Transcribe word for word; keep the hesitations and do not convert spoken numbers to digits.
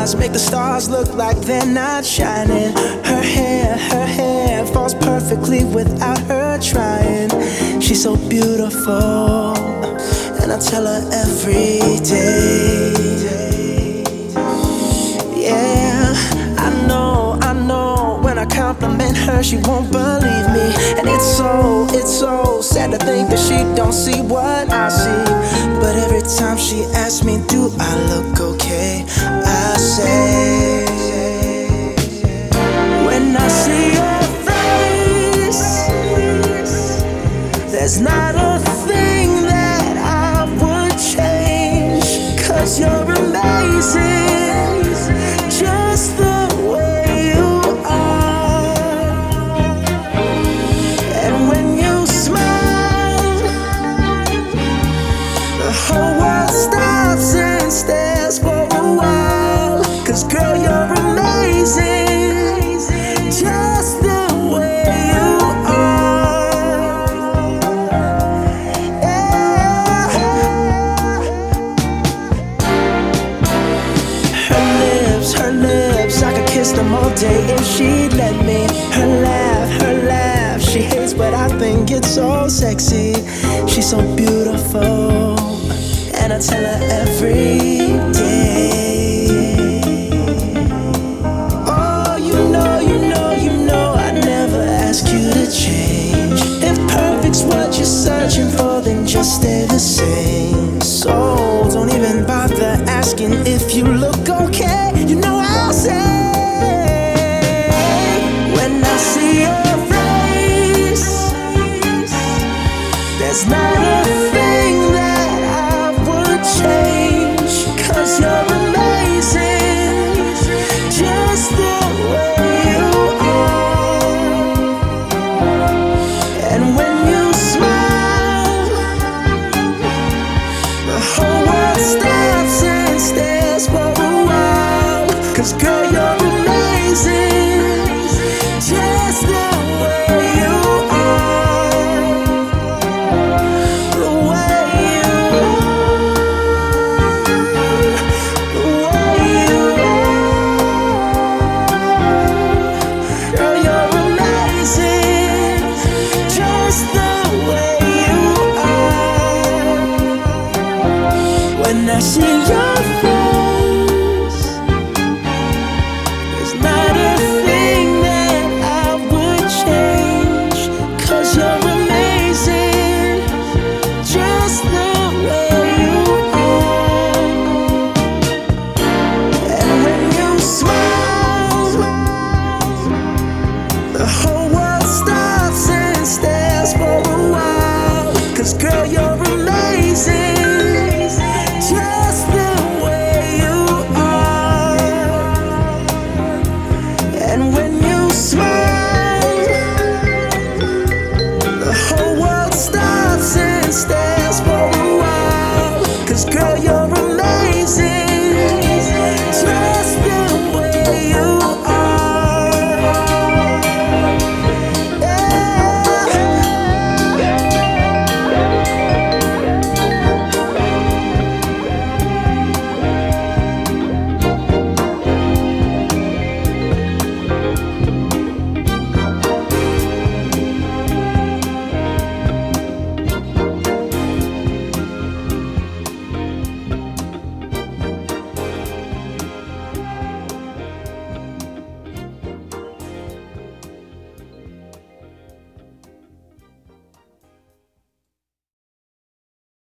eyes make the stars look like they're not shining. Her hair, her hair falls perfectly without her trying. She's so beautiful, and I tell her every day. Yeah, I know, I know, when I compliment her she won't believe me. And it's so, it's so sad to think that she don't see what I see. But every time she asks me, do I look okay, I say, when I see your face, there's not a thing that I would change. 'Cause you're amazing, just the way you are. And when you smile, the whole world stops and stares for a while. 'Cause girl, you're amazing, just the way you are. Yeah. Her lips, her lips, I could kiss them all day if she'd let me. Her laugh, her laugh, she hates but I think it's so sexy. She's so beautiful, and I tell her every day. Oh, you know, you know, you know I'd never ask you to change. If perfect's what you're searching for, then just stay the same. So don't even bother asking if you look okay. You know I'll say, when I see your face, there's not a thing that I would change. 'Cause you're amazing, just the way you are. And when you smile, the whole world stops and stares for a while. 'Cause girl, you're amazing, just the way you are. The way you are, the way you are. Girl, you're amazing, just the way you are. When I see your face, there's not a thing that I would change. 'Cause you're amazing, just the way you are. And when you smile, the whole